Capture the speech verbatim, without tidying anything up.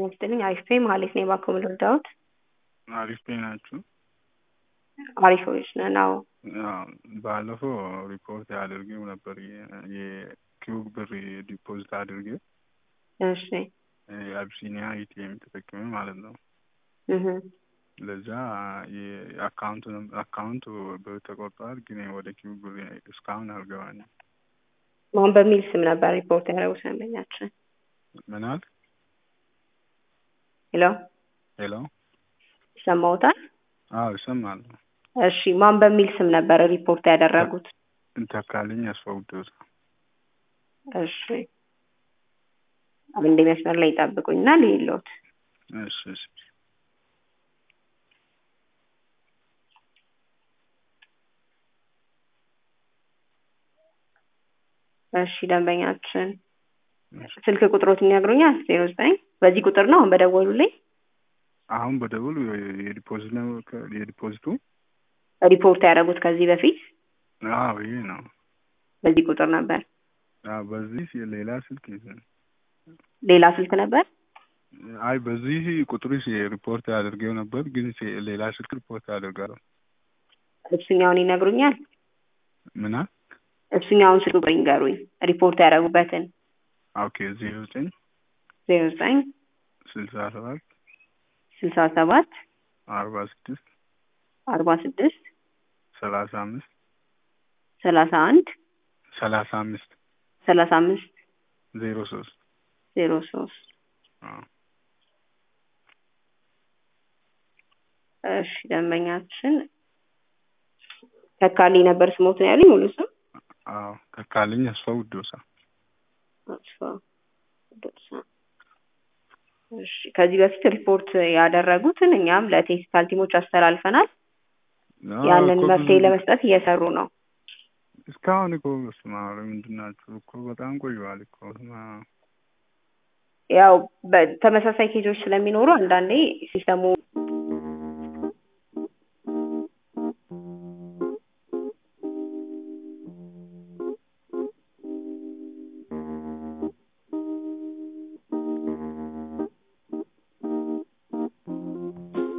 ወስደኝ አሪፍ ፔ ማለት ነው ባኮ ምልዳውት አሪፍ ፔ ናችሁ? አሪፎች ነው። ባለፈው ሪፖርት ያደርገው ነበር የኪዩብ ብር ዲፖዚት አድርጌ እሺ የአቢሲኒያ ኤቲኤም ተጠቅሜ ማለት ነው። እህ ለዛ የአካውንቱን አካውንቱ በተቆጣጣር ግን ወደ ኪዩብ ብር እስካሁን አልገባኝም። ማን በሚል ስም ነበር ሪፖርት ያደረጉት ሰምኛችን? ምናል ሄሎ ሄሎ ሰማውታል? አዎ ይሰማል። እሺ ማን በሚል ስም ነበር ሪፖርት ያደረጉት? እንተካልኝ አስፈውደው። እሺ አንዴ መስመር ላይ ይጠብቁኝና ልይሎት። እሺ እሺ እሺ ደንበኛችን ስልክ ቁጥሮትን ያግሩኛል? ዜሮ ዘጠኝ በዚህ ቁጥር ነው አሁን በደወሉልኝ? አሁን በደወሉ የዲፖዚት ነው የዲፖዚቱ ሪፖርት ያደረጉት ከዚህ በፊት? አዎ ይሄ ነው። በዚህ ቁጥር ነበር? አዎ በዚህ ሌላ ስልክ ይዘን ሌላ ስልክ ነበር? አይ በዚህ ቁጥር ሪፖርት ያደርገው ነበር ግን ሌላ ስልክ ሪፖርት ያደርጋል። እሱኛውን ይነግሩኛል? ምና እሱኛውን ስልክ ቁጥር ይንገሩኝ ሪፖርት ያደረጉበትን። ኦኬ ዜሮ ዘጠኝ ዜሮ ዘጠኝ ስልሳ ሰባት ስልሳ ሰባት አርባ ስድስት አርባ ስድስት ሰላሳ አምስት ሰላሳ አንድ ሰላሳ አምስት ሰላሳ አምስት ዜሮ ሶስት ዜሮ ሶስት አዎ እሺ ደንበኛችን ተካልኝ ነበር ስሞትን ያሉኝ ሙሉ ስም? አዎ ተካልኝ አስፈውዶሳ። አስፈውዶሳ። እሺ ከዚህ በፊት ሪፖርት ያደረጉትን እኛም ለቴክኒካል ቲሞች አስተላልፈናል። ያንን መፍትሄ ለመስጠት እየሰሩ ነው። እስካሁን እኮ ስማሩ ምንድናችሁ እኮ በጣም ቆይዋል እኮ። ያው በተመሳሳይ ኬዞች ስለሚኖሩ አንዳንዴ ሲስተሙ